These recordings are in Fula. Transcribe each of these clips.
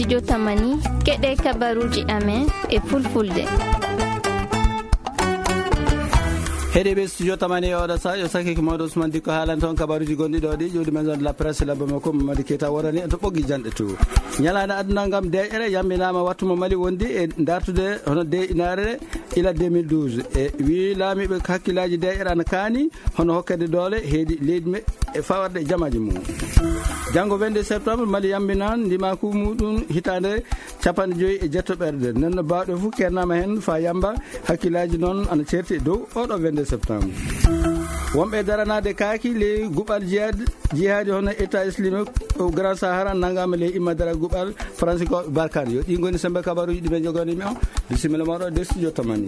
studio Tamani keɗe kabaruji amen e fulfulde. heɗiɓe studio Tamani oɗo sa yo sakiki mawɗo Ousmane Dicko haalan toon kabaruji gonɗi ɗo ɗi ƴewdi maison de la presse labba makko Mamadou Keita worani en to ɓoggi janɗe to ñalade aduna gam deƴƴere yambinama wattumo Mali wondi e dartude hono deƴƴinare ila 2012 e wi laamiɓe hakkillaji deƴƴere ana kaani hono hokkede doole heedi leydi e fawarde e jamaji mum. janggo 22 septembre Mali yambinan ndimaku muɗum hitande 50 ɓerde nenno bawɗo foof kernama hen fa yamba hakkillaji noon ana certi dow oɗo 22 septembre. wonɓe daranade kaaki ley guɓal jihadi hono état islamique o grand sahara nangama ley immadara guɓal français ko barkane yo ɗi goni sembe kabaruji ɗiɓe jogonimi o bisimilla moɗo de studio Tamani.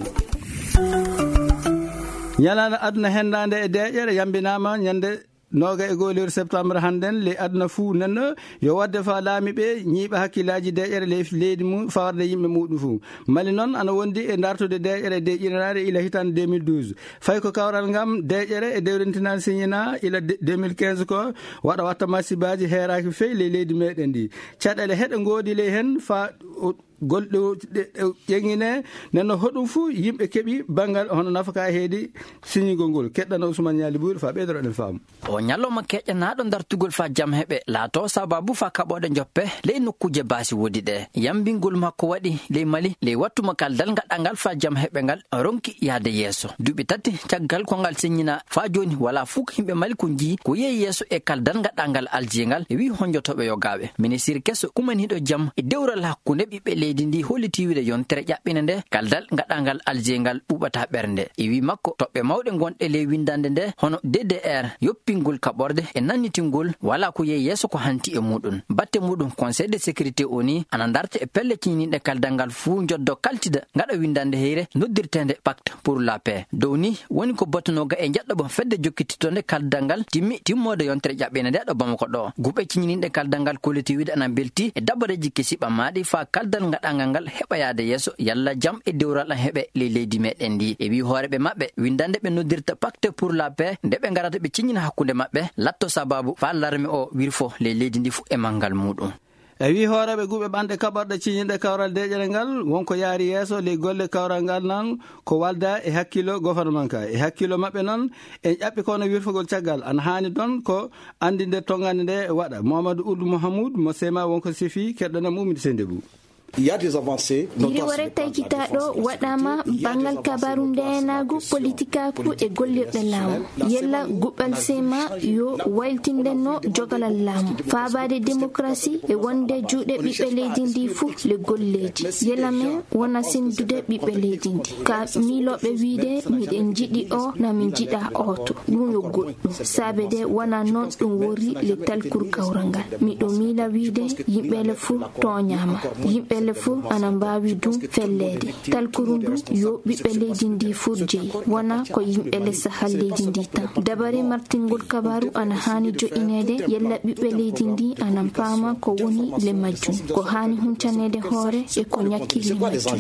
ñalade aduna hendade e deƴƴere yambinama ñande 21 septembre hannden le aduna fuu nanno yo wadde fa laamiɓe ñiiɓa hakkillaji deƴƴere leydi mum fawarde yimɓe muɗum fuu. Mali noon ana wondi e dartude deƴƴere deƴƴinirade ila hitande 2012 fayi ko kawral ngam deƴƴere e dewrentinade signina ila 2015 ko waɗa watta masibaji heeraki fewi le leydi meɗen ndi caɗele heɗe goodi ley hen fa golɗo ƴeŋine nenno hoɗum fuu yimɓe keeɓi banggal hono nafaka heedi signigol ngol keɗɗano Ousmane Ñali Boury fa ɓeydoroɗen faamu o ñalloma keƴƴanaɗo dartugol fa jaam heɓe laato sababu fa kaɓoɗe joppe ley nokkuje baasi wodi ɗe yambingol makko waɗi ley Mali ley wattuma kaldal gaɗangal fa jaam heɓe ngal ronki yaade yeeso duuɓi tati caggal ko ngal signina fa joni wala fuu ko yimɓe Mali ko jii ko yeeyi yeeso e kaldal gaɗangal aljiengal e wi honjotoɓe yogaɓe ministre kesso kumaniɗo jaam e dewral hakkunde ɓiɓɓe leydi ndi holliti wiide yontere ƴaɓɓine nde kaldal gaɗangal aljiengal ɓuɓata ɓernde e wi makko toɓɓe mawɗe gonɗe ley windande nde hono DDR yoppingol kaɓorde e nannitingol wala ko yeeyi yeeso ko hanti e muɗum batte muɗum conseil de sécurité oni ana darta e pelle ciñiniɗe kaldal ngal fuu joddo kaltida gaɗa windande heyre noddirtede pacte pour la paix dow ni woni ko bottonoga e jaɗɗoɓo fedde jokkititode kaldal ngal timmode yontere ƴaɓɓine nde ɗo Bamako ɗo guɓe ciñiniɗe kaldal ngal kolliti wiide ana belti e dabareji kesi ɓammaɗi fa kaldal gaɗangal ngal heɓa yaade yeeso yalla jaam e dewral an heɓe ley leydi meɗen ndi e wi hooreɓe maɓɓe windande ɓe noddirta pacte pour la paix nde ɓe garata ɓe ciñina hakkude maɓɓe latto sababu fa larme o wirfo ley leydi ndi fu e mangal muɗum e wi hooreɓe guɓe ɓanɗe kaɓorɗe ciñinɗe kawral deƴƴere ngal wonko yaari yeeso ley golle kawral ngal noon ko walda e hakkilo gouvernement ka e hakkilo maɓɓe noon e ƴaɓɓi kono wirfogol caggal ana hani ɗon ko andinde tongande nde waɗa Mamadou Ould Mouhamoud mo sema wonko sifi keɗɗonam Oumide Sendebou. iri wore taykitaɗo waɗama bangal kabaru ndenagu politikaku e gollirɗe laamu yella guɓɓal sema yo waytindenno jogalal laamu faabade démocratie e wonde juuɗe ɓiɓɓe leydi ndi fuu le golleji yella men wona sendude ɓiɓɓe leydi ndi ka miiloɓe wiide miɗen jiɗi o namin jiɗa oto ɗum yo goɗɗum saabe de wona noon ɗum wori le talkur kawral ngal miɗo miila wiide yimɓele fuu toñama yimɓe le fuu ana mbawi dum fellede talkuru ndu yo ɓiɓɓe leydi ndi fuu jeyi wona ko yimɓe lessa hal leydi ndi tan dabare martingol kabaru ana hani jo'inede yella ɓiɓɓe leydi ndi anan paama ko woni le majjum ko hani huncanede hoore e ko ñakki le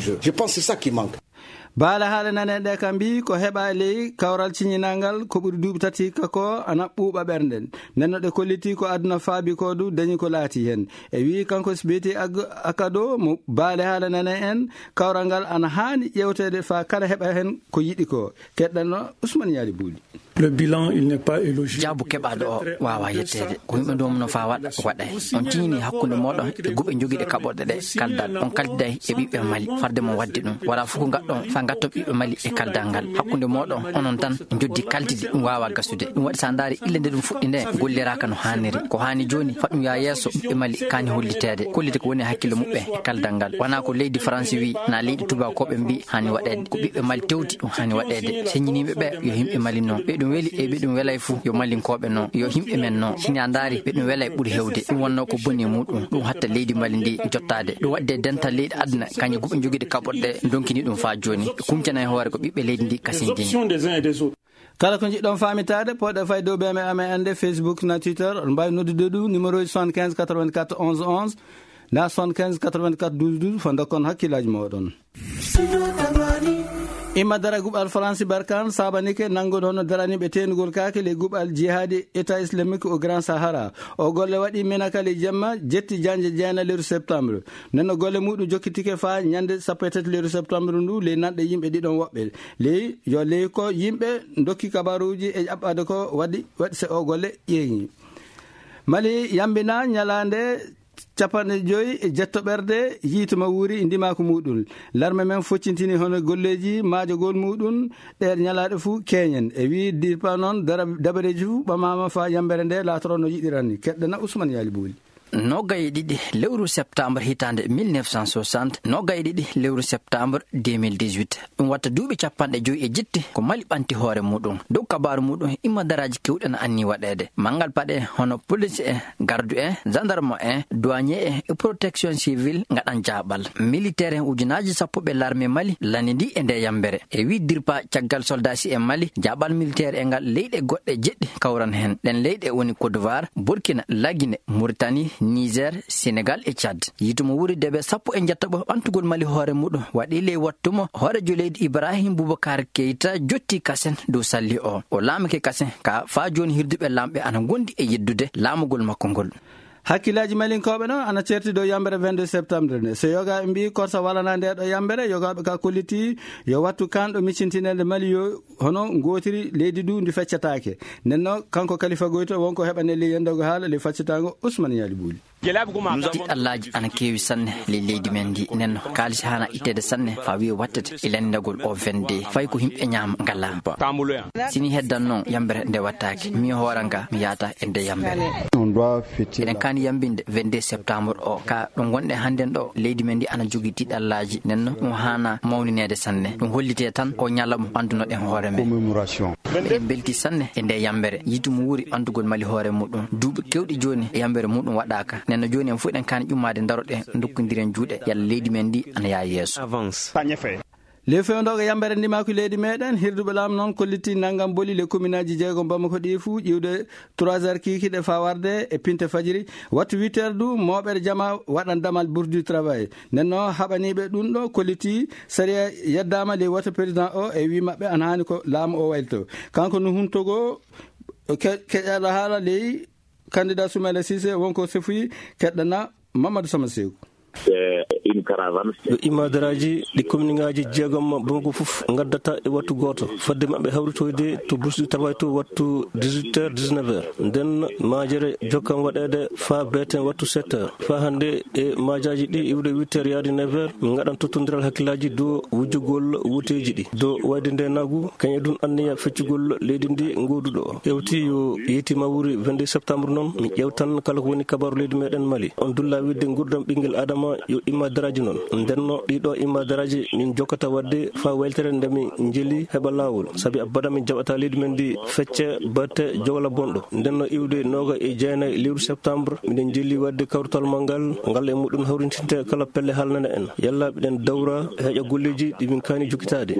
majjum. baala haala naneɗe kam mbi ko heɓa ley kawral ciñinalngal ko ɓuuri duuɓi tati kako ana ɓuuɓa ɓerden nenno ɗe kolliti ko aduna faabi ko du dañi ko laati hen e wi kanko sibiti akado mo baale haala nane en kawral ngal ana hani ƴewtede fa kala heɓa hen ko yiɗi ko keɗɗanno Ousmane Ñali Boury. Le bilan il n'est pas élogieux. Jaabu keɓaɗo o wawa yettede ko yimɓe domno fa waɗa waɗay on ciñini hakkude moɗon e guɓe joguiɗe kaɓorɗe ɗe kaldal on kaldiday e ɓiɓɓe Mali farde mo waddi ɗum wala fof ko gaɗɗon fa gatto ɓiɓɓe Mali e kaldal ngal hakkude moɗon onon tan joddi kaldide ɗum wawa gasude ɗum waɗi sa daari ille nde ɗum fuɗɗi nde golliraka no hanniri ko hani joni faɗum ya yesso ɓiɓɓe Mali kani hollitede kollite ko woni hakkille muɓɓe e kaldal ngal wona ko leydi France wi na leydi tubakoɓe mbi hani waɗede ko ɓiɓɓe Mali tewti ɗum hani waɗede señiniɓe ɓe yo yimɓe Mali noon ɓe ɗum weeli e ɓe ɗum welay fuu yo mallinkoɓe noon yo yimɓe men noon sini a daari ɓe ɗum welay ɓuuri hewde ɗum wonno ko boni muɗum ɗum hatta leydi Mali ndi jottade ɗum wadde dental leydi aduna kañum guɓe joguiɗe kaɓorɗe donkini ɗum fa joni kumcana e hoore ko ɓiɓɓe leydi ndi kasindini kala ko jiɗɗon famitade poɗe fay dow BM amen ande Facebook na Twitter on mbawi noddude ɗum numéro 75 84 11 11 na 75 84 12 12 fo dokkon hakkillaji moɗon. imma dara guɓal France Barkhane sabanike nangoɗo hono daraniɓe tenugol kake le guɓal jihadi état islamique au Grand Sahara o golle waɗi menakale jamma jetti janje jeyna lewru septembre nenno golle muɗum jokkitike fa ñande 17 lewru septembre ndu le nanɗe yimɓe ɗiɗon woɓɓe ley yo ley ko yimɓe dokki kabaruji e ƴaɓɓade ko waɗi se o golle ƴeeñi Mali yambina ñalande 50 e jettoɓerde yiituma wuuri ndimako muɗum l'armée men foccintini hono golleji maajogol muɗum ɗe ñalaɗe fuu keñen e wi dirpa noon dabareji fuu ɓamama fa yambere nde latoro no yiɗiranni keɗɗana Ousmane Yali Bouli nogaye ɗiɗi lewru septembre hitande 1960 nogaye ɗiɗi lewru septembre 2018 ɗum watta duuɓi 50 ko Mali ɓanti hoore muɗum dow kabaru muɗum imma daraji kewɗe no anni waɗede mangal paɗe hono police en gardu en gendarme en douanier e protection civile gaɗan jaɓal militaire en ujunaji 10 l'armée Mali lani ndi e nde yambere e wi dirpa caggal soldasi en Mali jaɓal militaire e ngal leyɗe goɗɗe jeɗɗi kawran hen ɗen leyɗe woni Côte d'Ivoire Burkina Laguine Mauritanie Niger Sénégal e Tchad yituma wuri deɓe 17 ɓantugol Mali hoore muɗum waɗi ley wattumo hoorejo leydi Ibrahim Boubacar Keita jotti kasen dow salli o laamake kasen ka fa joni hirduɓe lamɓe ana gondi e yeddude laamugol makko ngol hakkillaji malinkoɓe noon ana certi dow yambere 22 septembre nde so yogaɓe mbi korsa walana nde ɗo yambere yogaɓe ka kolliti yo wattu kanɗo miccintinede Mali yo hono gotiri leydi du ndi feccatake nenno kanko Khalifa Goïta wonko heɓane le yendogo haala le faccatago Ousmane Yali Bouli allaji ana kewi sanne le leydi men ndi nenno kalisi hana ittede sanne fa wi wattete e lendagol o vende fay ko himɓe ñaama ngala sini heddan noon yambere nde wattake mi hooranga mi yaata e nde yambere eɗen kani yambinde 22 septembre o ka ɗum gonɗe hannden ɗo leydi men ndi ana jogui tiɗallaji nenno ɗum hana mawninede sanne ɗum hollite tan ko ñalamo andunoɗen hoore men eɗen belti sanne e nde yambere yitumo wuuri andugol Mali hoore muɗum duuɓi kewɗi joni e yambere muɗum waɗaka nenno joni en fu ɗen kani ƴummade daroɗe dokkodiren juuɗe yalla leydi men ndi ana yaa yeeso le fewdogo yambere ndimako leydi meɗen hirduɓe laamu noon kolliti naggam boli le commune aji jeegom Bamako ɗi fuu ƴiwde 3h kikiɗe fa warde e pinte fajiri wattu 8h du moɓere jama waɗan damal bourse du travail nenno haɓaniɓe ɗum ɗo kolliti saria yeddama le woto président o e wi mabɓe ana hani ko laamu o waylito kanko no huntogo keƴaɗo haala ley candidat Soumaïla Cissé wonko sefuyi keɗɗana Mamadou Sama Sekou yo imadaraji ɗi commune ngaji jeegom Bamako fof gaddata e wattu goto fadde mabɓe hawritoyde to bourse du travail to wattu 18h 19h nden majere jokkam waɗede fa beten wattu 7h fa hande e majaji ɗi iwde 8h yaade 9h min gaɗan tottodiral hakkillaji dow wujjugol wuteji ɗi dow wayde nde nagu kañe ɗum anniya feccugol leydi ndi goduɗo o ƴewti yo yeytima wuuri 22 septembre noon mi ƴewtan kala ko woni kabaru leydi meɗen Mali on dulla widde gurdam ɓinguel adama yo imadaraji noon ndenno ɗiɗo imadaraji min jokkata wadde fa weltere ndemi jeeli heɓa lawol saabi abada min jaɓata leydi men ndi fecce batte jogla bonɗo ndenno iwde noga e jeenayi lewru septembre miɗen jeeli wadde kawrutal mangal ngal e muɗum hawrintinte kala pelle halnane en yalla ɓiɗen dawra heeƴa golleji ɗimin kani jokkitade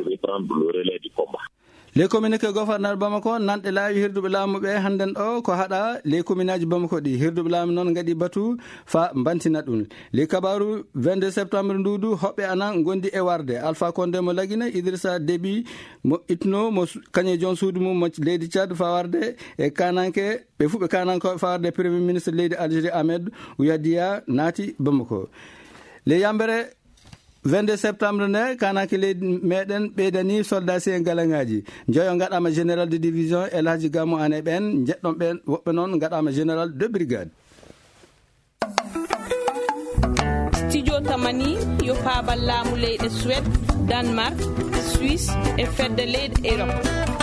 les communiqué gouverneur Bamako nanɗe laawi hirduɓe laamu ɓe hannden ɗo ko haɗa les commune aji Bamako ɗi hirduɓe laamu noon gaɗi batu fa bantina ɗum les kabaru 22 septembre ndudu hoɓɓe anan gondi e warde Alpha Condé mo Laguine Idrissa Déby mo itno mo kañe jon suudu mum mo leydi Tchad fa warde e kananke ɓe fuɓe kanankoɓe fa warde premier ministre leydi Algérie Ahmed Ouyadiya naati Bamako les yambere 22 septembre nde kanaki leydi meɗen ɓeydani soldat si en galangaji joyo gaɗama général de division El Hadji Gamou Ané ɓen jeɗɗon ɓen woɓɓe noon gaɗama général de brigade studio tamani yo paabal laamu leyɗe Suède Danemark Suisse e fedde leyɗe Europe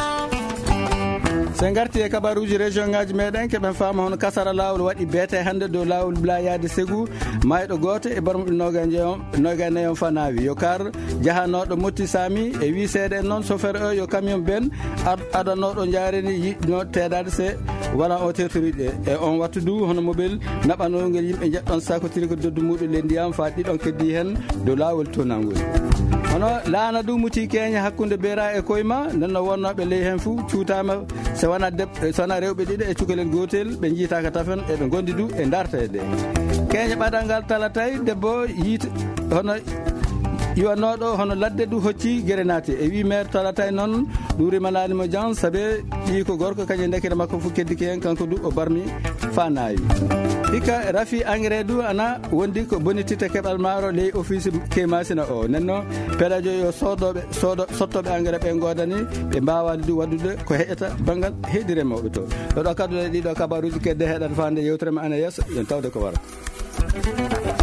sen garti e kabaruji région ngaji meɗen keɓen faama hono kasara lawol waɗi beete hande dow lawol Blayade Ségou mayɗo goto e barmuɗo noga nayon fa naawi yo kar jahanoɗo motti sami e wi seeɗa en noon chauffeur o yo camion ben adanoɗo jareni yiɗno teedade se wala o tertoriɗe e on wattu du hono mobile naɓanogel yimɓe jeɗɗon sakotiri ko doddu muɗum le ndiyam fa ɗiɗon keddi hen dow lawol tonalngol hono laana du muti keña hakkude beera e koyma nenno wonnoɓe ley hen fou cuutama sowona rewɓe ɗiɗo e cukalel gotel ɓe jiitaka tafen eɓe gondi du e dartede keña ɓaɗal ngal talatay debbo yiita hono iwannoɗo hono ladde du hocci guere naati e wi maire talata noon ɗurima lanimo jan saabe ɗi ko gorko kañum dekere makko fu keddiki hen kanko du o barmi fa nawi hikka rafi engrais du ana wondi ko bonitita keɓal maaro ley office kemasina o nenno peelajo yo sottoɓe engrais ɓe godani ɓe mbawani du waddude ko heƴata banggal heydi remoɓe to ɗoɗo kadduɗe ɗiɗo kabaruji kedde heɗat fande yewtere ma ana yesso yon tawde ko wara.